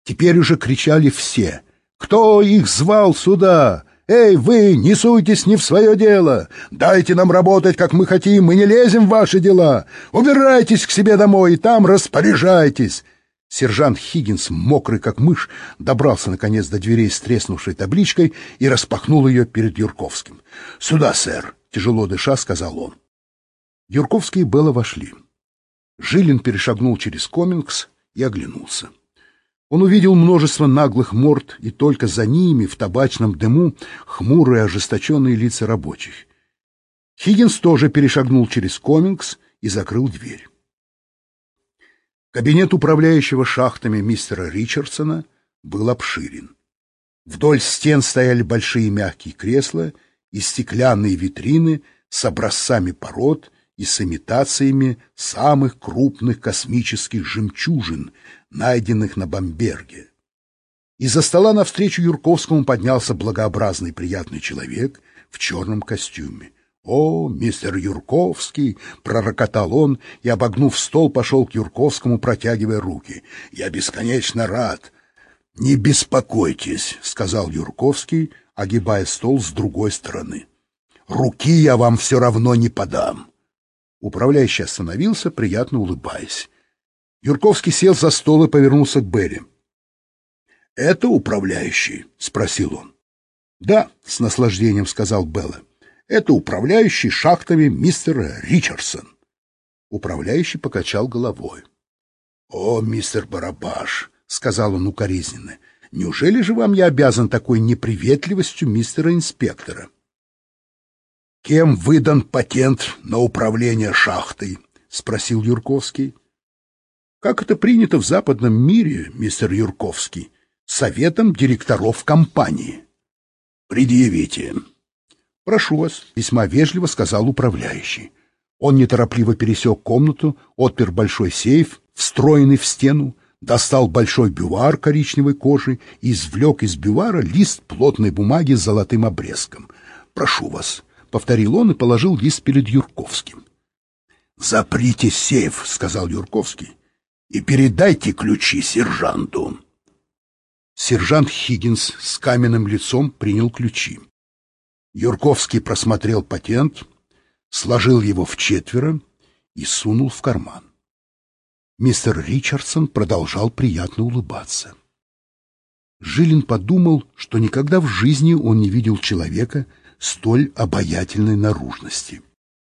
Теперь уже кричали все. «Кто их звал сюда? Эй, вы, не суйтесь не в свое дело! Дайте нам работать, как мы хотим, мы не лезем в ваши дела! Убирайтесь к себе домой и там распоряжайтесь!» Сержант Хиггинс, мокрый как мышь, добрался наконец до дверей с треснувшей табличкой и распахнул ее перед Юрковским. «Сюда, сэр!» — тяжело дыша, сказал он. Юрковский и Белла вошли. Жилин перешагнул через комингс и оглянулся. Он увидел множество наглых морд, и только за ними, в табачном дыму, хмурые ожесточенные лица рабочих. Хиггинс тоже перешагнул через комингс и закрыл дверь. Кабинет управляющего шахтами мистера Ричардсона был обширен. Вдоль стен стояли большие мягкие кресла и стеклянные витрины с образцами пород и с имитациями самых крупных космических жемчужин, найденных на Бамберге. Из-за стола навстречу Юрковскому поднялся благообразный приятный человек в черном костюме. «О, мистер Юрковский!» — пророкотал он и, обогнув стол, пошел к Юрковскому, протягивая руки. «Я бесконечно рад!» «Не беспокойтесь!» — сказал Юрковский, огибая стол с другой стороны. «Руки я вам все равно не подам!» Управляющий остановился, приятно улыбаясь. Юрковский сел за стол и повернулся к Берри. «Это управляющий?» — спросил он. «Да», — с наслаждением сказал Белла. «Это управляющий шахтами мистер Ричардсон». Управляющий покачал головой. «О, мистер Барабаш», — сказал он укоризненно, — «неужели же вам я обязан такой неприветливостью мистера инспектора?» «Кем выдан патент на управление шахтой?» — спросил Юрковский. «Как это принято в западном мире, мистер Юрковский, советом директоров компании». «Предъявите». «Прошу вас», — весьма вежливо сказал управляющий. Он неторопливо пересек комнату, отпер большой сейф, встроенный в стену, достал большой бювар коричневой кожи и извлек из бювара лист плотной бумаги с золотым обрезком. «Прошу вас», — повторил он и положил лист перед Юрковским. «Заприте сейф», — сказал Юрковский, — «и передайте ключи сержанту». Сержант Хиггинс с каменным лицом принял ключи. Юрковский просмотрел патент, сложил его в четверо и сунул в карман. Мистер Ричардсон продолжал приятно улыбаться. Жилин подумал, что никогда в жизни он не видел человека столь обаятельной наружности.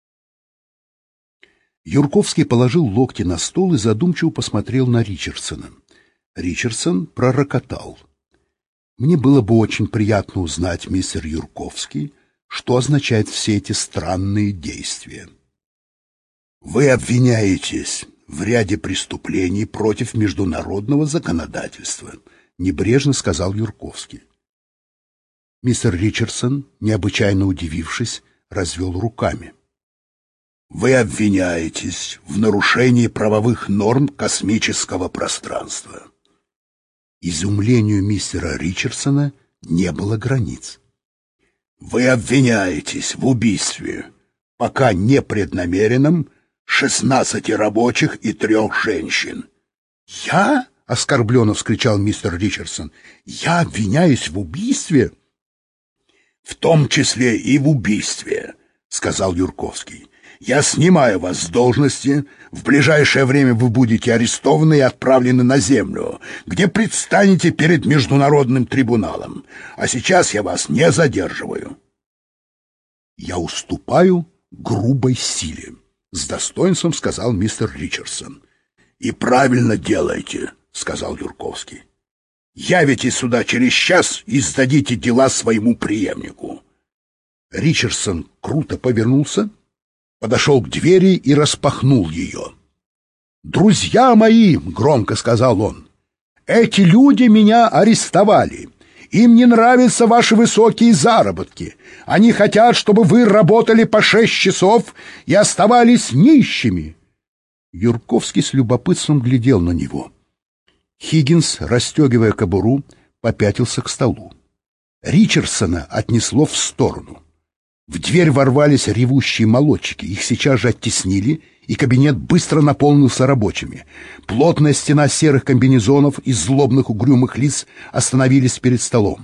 Юрковский положил локти на стол и задумчиво посмотрел на Ричардсона. Ричардсон пророкотал: «Мне было бы очень приятно узнать, мистер Юрковский, что означают все эти странные действия». «Вы обвиняетесь в ряде преступлений против международного законодательства», — небрежно сказал Юрковский. Мистер Ричардсон, необычайно удивившись, развел руками. «Вы обвиняетесь в нарушении правовых норм космического пространства». Изумлению мистера Ричардсона не было границ. «Вы обвиняетесь в убийстве, пока непреднамеренном, 16 рабочих и 3 женщин». «Я?» — оскорбленно вскричал мистер Ричардсон. «Я обвиняюсь в убийстве?» «В том числе и в убийстве», — сказал Юрковский. «Я снимаю вас с должности. В ближайшее время вы будете арестованы и отправлены на землю, где предстанете перед международным трибуналом. А сейчас я вас не задерживаю». «Я уступаю грубой силе», — с достоинством сказал мистер Ричардсон. «И правильно делаете», — сказал Юрковский. «Явитесь сюда через час и сдадите дела своему преемнику». Ричардсон круто повернулся, подошел к двери и распахнул ее. «Друзья мои», — громко сказал он, — «эти люди меня арестовали. Им не нравятся ваши высокие заработки. Они хотят, чтобы вы работали по 6 часов и оставались нищими». Юрковский с любопытством глядел на него. Хиггинс, расстегивая кобуру, попятился к столу. Ричардсона отнесло в сторону. В дверь ворвались ревущие молодчики. Их сейчас же оттеснили, и кабинет быстро наполнился рабочими. Плотная стена серых комбинезонов и злобных угрюмых лиц остановились перед столом.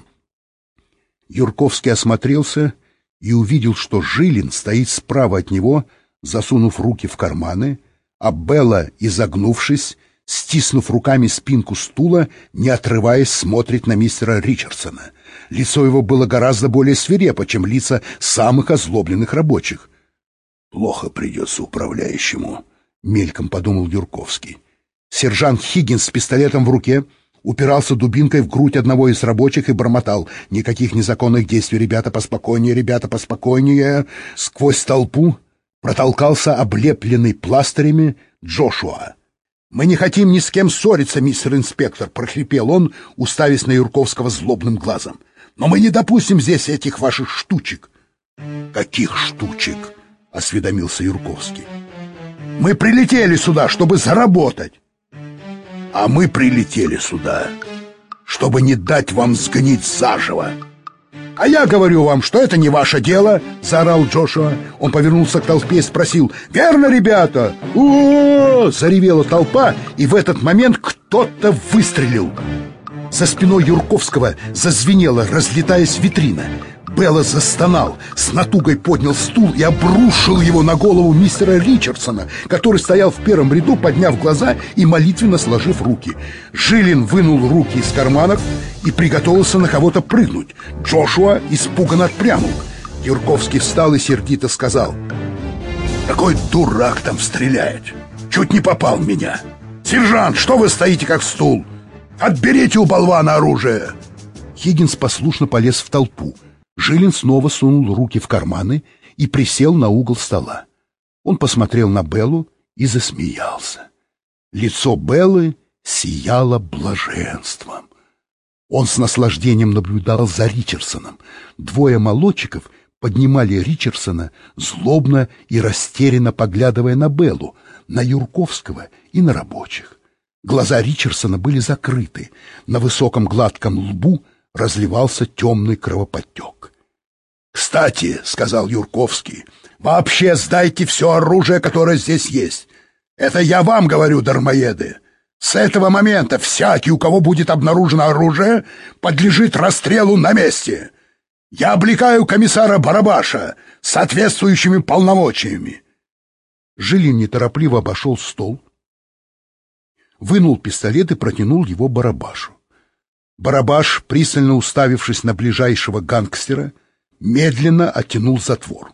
Юрковский осмотрелся и увидел, что Жилин стоит справа от него, засунув руки в карманы, а Белла, изогнувшись, стиснув руками спинку стула, не отрываясь, смотрит на мистера Ричардсона. Лицо его было гораздо более свирепо, чем лица самых озлобленных рабочих. «Плохо придется управляющему», — мельком подумал Юрковский. Сержант Хиггинс с пистолетом в руке упирался дубинкой в грудь одного из рабочих и бормотал: «Никаких незаконных действий, ребята, поспокойнее, ребята, поспокойнее». Сквозь толпу протолкался облепленный пластырями Джошуа. «Мы не хотим ни с кем ссориться, мистер инспектор», — прохрипел он, уставясь на Юрковского злобным глазом. «Но мы не допустим здесь этих ваших штучек». «Каких штучек?» — осведомился Юрковский. «Мы прилетели сюда, чтобы заработать». «А мы прилетели сюда, чтобы не дать вам сгнить заживо». «А я говорю вам, что это не ваше дело!» — заорал Джошуа. Он повернулся к толпе и спросил: «Верно, ребята?» «У-у-у!» — заревела толпа, и в этот момент кто-то выстрелил. За спиной Юрковского зазвенела, разлетаясь витрина. Белла застонал, с натугой поднял стул и обрушил его на голову мистера Ричардсона, который стоял в первом ряду, подняв глаза и молитвенно сложив руки. Жилин вынул руки из карманов и приготовился на кого-то прыгнуть. Джошуа испуганно отпрянул. Юрковский встал и сердито сказал: «Какой дурак там стреляет! Чуть не попал в меня! Сержант, что вы стоите как стул? Отберите у болвана оружие!» Хиггинс послушно полез в толпу. Жилин снова сунул руки в карманы и присел на угол стола. Он посмотрел на Беллу и засмеялся. Лицо Беллы сияло блаженством. Он с наслаждением наблюдал за Ричардсоном. Двое молодчиков поднимали Ричардсона, злобно и растерянно поглядывая на Беллу, на Юрковского и на рабочих. Глаза Ричардсона были закрыты. На высоком гладком лбу разливался темный кровоподтек. «Кстати, — сказал Юрковский, — вообще сдайте все оружие, которое здесь есть. Это я вам говорю, дармоеды. С этого момента всякий, у кого будет обнаружено оружие, подлежит расстрелу на месте. Я облекаю комиссара Барабаша с соответствующими полномочиями». Жилин неторопливо обошел стол, вынул пистолет и протянул его Барабашу. Барабаш, пристально уставившись на ближайшего гангстера, медленно оттянул затвор.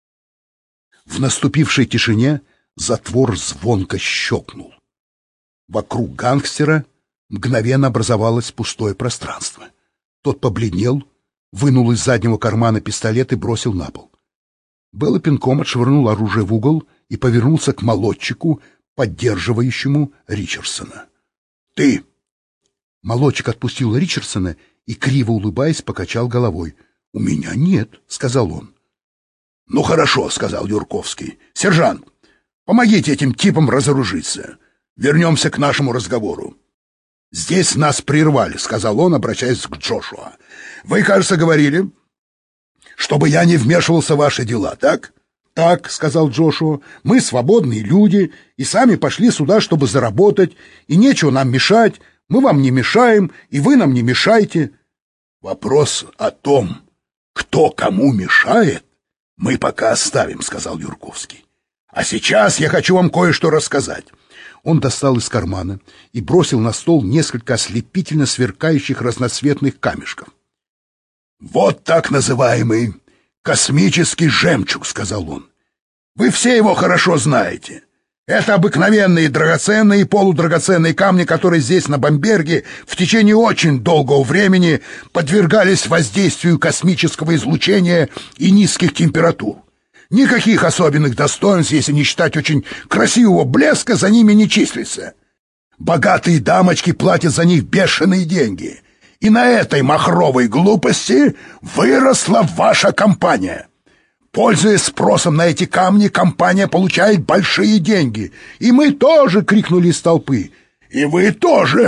В наступившей тишине затвор звонко щелкнул. Вокруг гангстера мгновенно образовалось пустое пространство. Тот побледнел, вынул из заднего кармана пистолет и бросил на пол. Белла пинком отшвырнул оружие в угол и повернулся к молодчику, поддерживающему Ричардсона. «Ты!» Молодчик отпустил Ричардсона и, криво улыбаясь, покачал головой. «У меня нет», — сказал он. «Ну хорошо», — сказал Юрковский. «Сержант, помогите этим типам разоружиться. Вернемся к нашему разговору». «Здесь нас прервали», — сказал он, обращаясь к Джошуа. «Вы, кажется, говорили, чтобы я не вмешивался в ваши дела, так?» «Так», — сказал Джошуа, — «мы свободные люди и сами пошли сюда, чтобы заработать, и нечего нам мешать. Мы вам не мешаем, и вы нам не мешайте». «Вопрос о том, кто кому мешает, мы пока оставим», — сказал Юрковский. «А сейчас я хочу вам кое-что рассказать». Он достал из кармана и бросил на стол несколько ослепительно сверкающих разноцветных камешков. «Вот так называемый космический жемчуг», — сказал он. «Вы все его хорошо знаете. Это обыкновенные драгоценные и полудрагоценные камни, которые здесь, на Бамберге, в течение очень долгого времени подвергались воздействию космического излучения и низких температур. Никаких особенных достоинств, если не считать очень красивого блеска, за ними не числится. Богатые дамочки платят за них бешеные деньги. И на этой махровой глупости выросла ваша компания. Пользуясь спросом на эти камни, компания получает большие деньги. И мы тоже!» — крикнули из толпы. «И вы тоже!» —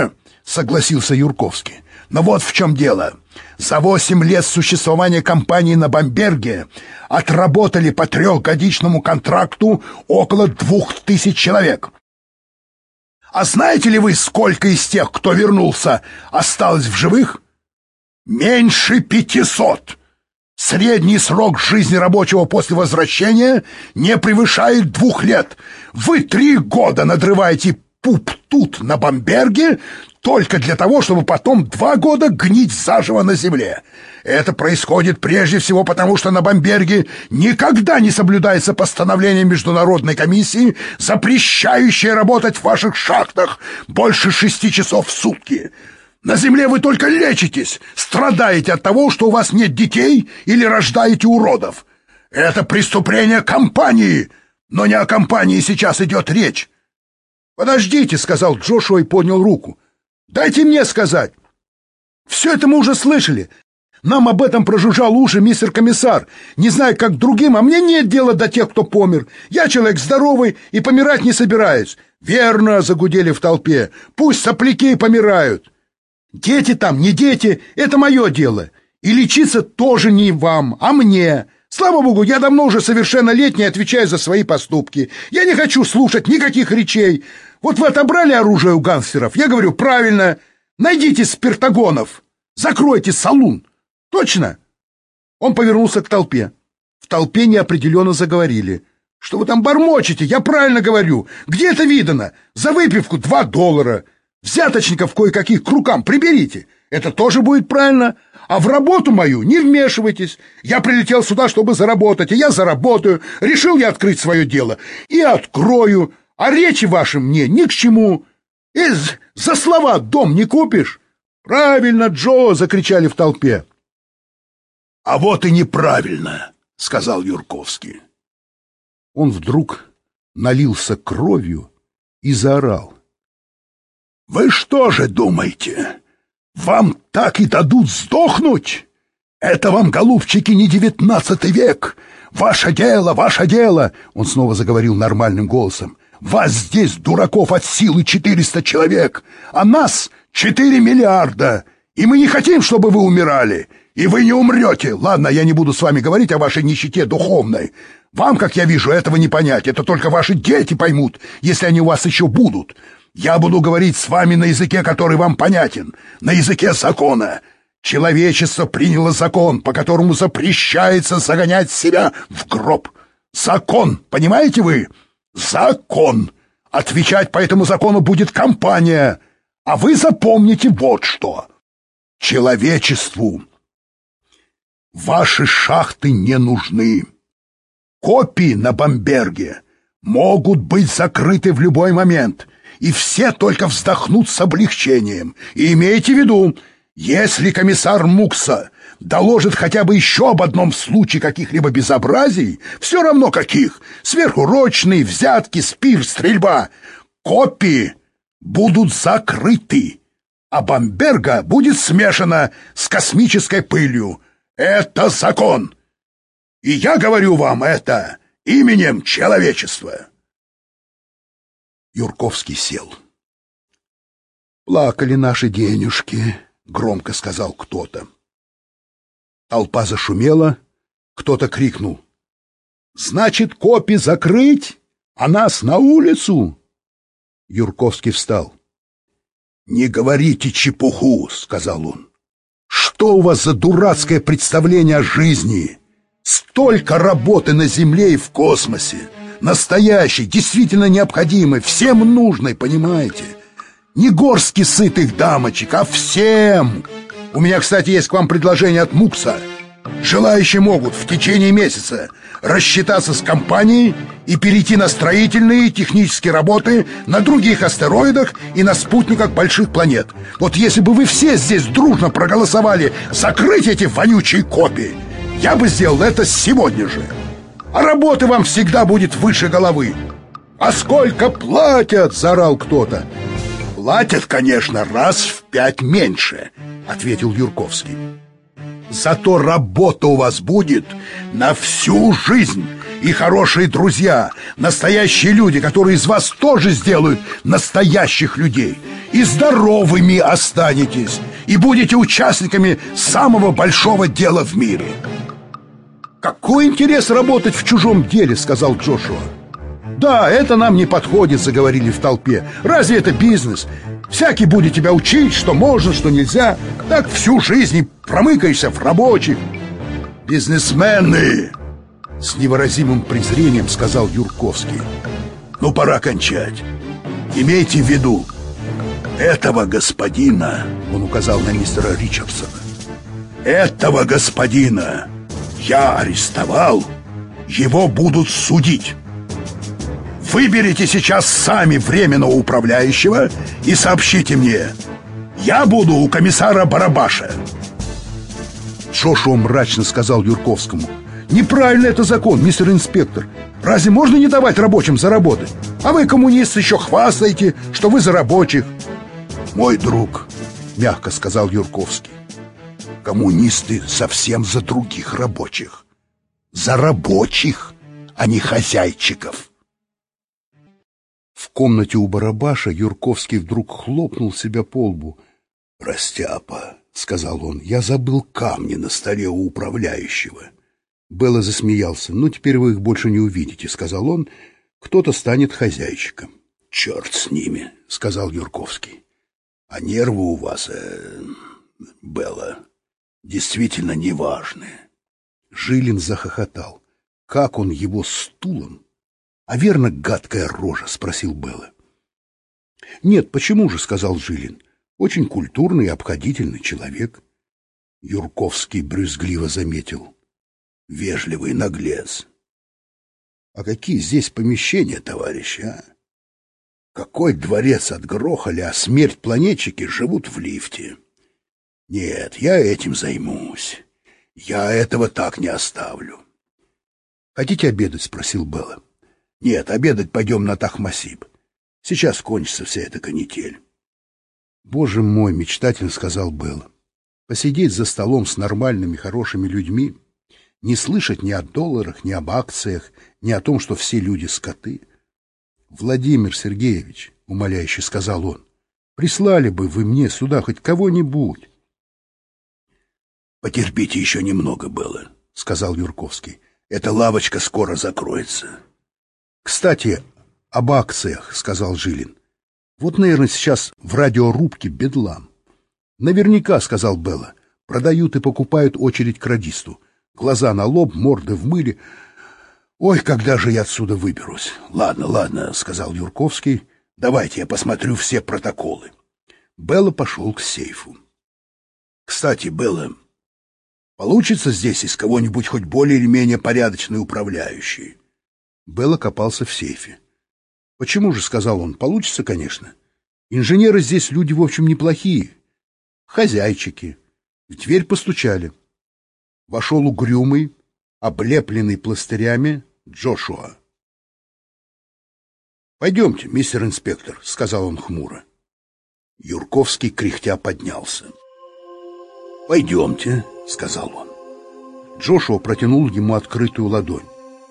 согласился Юрковский. Но вот в чем дело. За 8 лет существования компании на Бамберге отработали по 3-годичному контракту около 2000 человек. А знаете ли вы, сколько из тех, кто вернулся, осталось в живых? Меньше 500. Средний срок жизни рабочего после возвращения не превышает 2 лет. Вы 3 года надрываете пуп тут, на Бамберге, только для того, чтобы потом 2 года гнить заживо на земле. Это происходит прежде всего потому, что на Бамберге никогда не соблюдается постановление Международной комиссии, запрещающее работать в ваших шахтах больше 6 часов в сутки. На земле вы только лечитесь, страдаете от того, что у вас нет детей или рождаете уродов. Это преступление компании, но не о компании сейчас идет речь. «Подождите», — сказал Джошуа и поднял руку. «Дайте мне сказать. Все это мы уже слышали. Нам об этом прожужжал уши мистер комиссар. Не знаю, как другим, а мне нет дела до тех, кто помер. Я человек здоровый и помирать не собираюсь». «Верно», — загудели в толпе. «Пусть сопляки помирают. Дети там, не дети, это мое дело. И лечиться тоже не вам, а мне. Слава богу, я давно уже совершеннолетний и отвечаю за свои поступки. Я не хочу слушать никаких речей. Вот вы отобрали оружие у гангстеров. Я говорю, правильно. Найдите спиртогонов. Закройте салун. Точно?» Он повернулся к толпе. В толпе неопределенно заговорили. «Что вы там бормочете? Я правильно говорю. Где это видано? За выпивку $2. Взяточников кое-каких к рукам приберите. Это тоже будет правильно. А в работу мою не вмешивайтесь. Я прилетел сюда, чтобы заработать, и я заработаю. Решил я открыть свое дело. И открою. А речи ваши мне ни к чему. И за слова дом не купишь?» «Правильно, Джо!» — закричали в толпе. «А вот и неправильно!» — сказал Юрковский. Он вдруг налился кровью и заорал. «Вы что же думаете, вам так и дадут сдохнуть? Это вам, голубчики, не 19 век. Ваше дело, ваше дело!» Он снова заговорил нормальным голосом. «Вас здесь, дураков, от силы 400 человек, а нас 4 миллиарда. И мы не хотим, чтобы вы умирали. И вы не умрете. Ладно, я не буду с вами говорить о вашей нищете духовной. Вам, как я вижу, этого не понять. Это только ваши дети поймут, если они у вас еще будут. Я буду говорить с вами на языке, который вам понятен, на языке закона. Человечество приняло закон, по которому запрещается загонять себя в гроб. Закон, понимаете вы? Закон. Отвечать по этому закону будет компания. А вы запомните вот что. Человечеству ваши шахты не нужны. Копии на Бамберге могут быть закрыты в любой момент, и все только вздохнут с облегчением. И имейте в виду, если комиссар Мукса доложит хотя бы еще об одном случае каких-либо безобразий, все равно каких, сверхурочные, взятки, спир, стрельба, копии будут закрыты, а Бамберга будет смешана с космической пылью. Это закон. И я говорю вам это именем человечества. Юрковский сел. «Плакали наши денежки», — громко сказал кто-то. Толпа зашумела, кто-то крикнул. «Значит, копи закрыть, а нас на улицу?» Юрковский встал. «Не говорите чепуху», — сказал он. «Что у вас за дурацкое представление о жизни? Столько работы на Земле и в космосе. Настоящей, действительно необходимой, всем нужной, понимаете? Не горстки сытых дамочек, а всем. У меня, кстати, есть к вам предложение от Мукса. Желающие могут в течение месяца рассчитаться с компанией и перейти на строительные и технические работы на других астероидах и на спутниках больших планет. Вот если бы вы все здесь дружно проголосовали закрыть эти вонючие копии, я бы сделал это сегодня же. А работы вам всегда будет выше головы. «А сколько платят?» — заорал кто-то. «Платят, конечно, раз в 5 меньше», — ответил Юрковский. «Зато работа у вас будет на всю жизнь. и хорошие друзья, настоящие люди, которые из вас тоже сделают настоящих людей. И здоровыми останетесь, и будете участниками самого большого дела в мире. «Какой интерес работать в чужом деле?» — сказал Джошуа. «Да, это нам не подходит», — заговорили в толпе. «Разве это бизнес? Всякий будет тебя учить, что можно, что нельзя. Так всю жизнь и промыкаешься в рабочих». «Бизнесмены!» — с невыразимым презрением сказал Юрковский. «Ну, пора кончать. Имейте в виду, этого господина, — он указал на мистера Ричардсона, — этого господина я арестовал, его будут судить. Выберите сейчас сами временного управляющего и сообщите мне. Я буду у комиссара Барабаша». Джошуа мрачно сказал Юрковскому: «Неправильно это закон, мистер инспектор. Разве можно не давать рабочим заработать? А вы, коммунисты, еще хвастаете, что вы за рабочих». «Мой друг, — мягко сказал Юрковский, — коммунисты совсем за других рабочих. За рабочих, а не хозяйчиков». В комнате у Барабаша Юрковский вдруг хлопнул себя по лбу. «Растяпа, — сказал он, — я забыл камни на столе у управляющего». Белла засмеялся. «Ну, теперь вы их больше не увидите, — сказал он, — кто-то станет хозяйчиком». «Черт с ними, — сказал Юрковский. А нервы у вас, Белла, действительно неважные». Жилин захохотал. «Как он его стулом? А верно, гадкая рожа?» — спросил Белла. «Нет, почему же? — сказал Жилин. — Очень культурный и обходительный человек». Юрковский брюзгливо заметил: «Вежливый наглец». «А какие здесь помещения, товарищи, а? Какой дворец отгрохали, а смерть-планетчики живут в лифте. Нет, я этим займусь. Я этого так не оставлю». «Хотите обедать?» — спросил Белла. «Нет, обедать пойдем на Тахмасиб. Сейчас кончится вся эта канитель». «Боже мой!» — мечтательно сказал Белла. «Посидеть за столом с нормальными, хорошими людьми, не слышать ни о долларах, ни об акциях, ни о том, что все люди скоты». «Владимир Сергеевич, — умоляюще сказал он, — прислали бы вы мне сюда хоть кого-нибудь». «Потерпите еще немного, Белла, — сказал Юрковский. — Эта лавочка скоро закроется». «Кстати, об акциях, — сказал Жилин. — Вот, наверное, сейчас в радиорубке бедлам. Наверняка, — сказал Белла, — продают и покупают очередь к радисту. Глаза на лоб, морды в мыле. Ой, когда же я отсюда выберусь?» «Ладно, ладно, — сказал Юрковский, — давайте я посмотрю все протоколы». Белла пошел к сейфу. «Кстати, Белла, получится здесь из кого-нибудь хоть более или менее порядочный управляющий?» Белла копался в сейфе. «Почему же? — сказал он. — Получится, конечно. Инженеры здесь люди, в общем, неплохие. Хозяйчики». В дверь постучали. Вошел угрюмый, облепленный пластырями Джошуа. «Пойдемте, мистер инспектор, — сказал он хмуро». Юрковский кряхтя поднялся. «Пойдемте, — сказал он». Джошуа протянул ему открытую ладонь.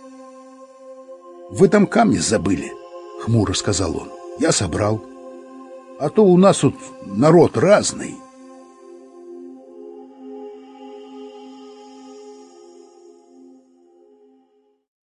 «Вы там камни забыли, — хмуро сказал он. — Я собрал. А то у нас тут народ разный».